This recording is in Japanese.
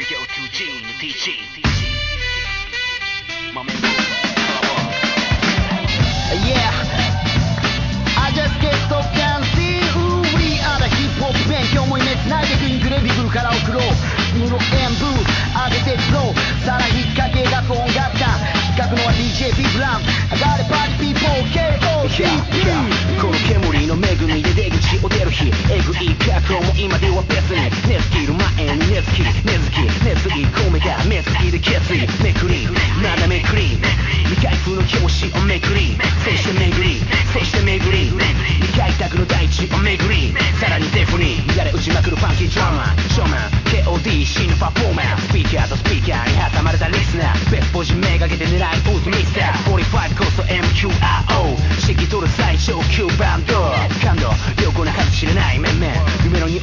Yeah, I just get so fancy. Ooh, we are the hip hop 勉強もイメージないでくインクレディブルから送ろう無の演舞上げていくぞさらに引っ掛け出す音楽感企画のは DJ ビブラン上がれパーティーピーポー KOCP この煙の恵みで出口を出る日エグい脚本も今では